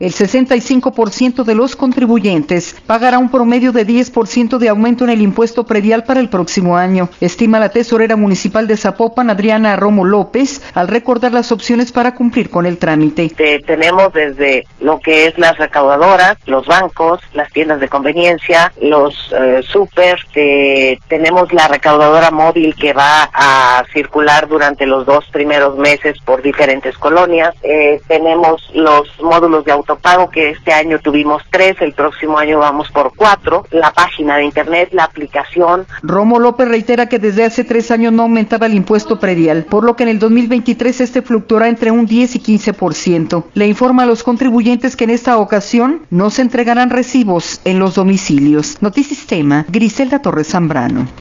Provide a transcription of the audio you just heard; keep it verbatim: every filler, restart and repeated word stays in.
El sesenta y cinco por ciento de los contribuyentes pagará un promedio de diez por ciento de aumento en el impuesto predial para el próximo año, estima la tesorera municipal de Zapopan, Adriana Romo López, al recordar las opciones para cumplir con el trámite. Te, tenemos desde lo que es las recaudadoras, los bancos, las tiendas de conveniencia, los eh, súper, eh, tenemos la recaudadora móvil que va a circular durante los dos primeros meses por diferentes colonias, eh, tenemos los módulos de auto pago que este año tuvimos tres, el próximo año vamos por cuatro, la página de internet, la aplicación. Romo López reitera que desde hace tres años no aumentaba el impuesto predial, por lo que en el dos mil veintitrés este fluctuará entre un diez y quince por ciento. Le informa a los contribuyentes que en esta ocasión no se entregarán recibos en los domicilios. Notisistema, Griselda Torres Zambrano.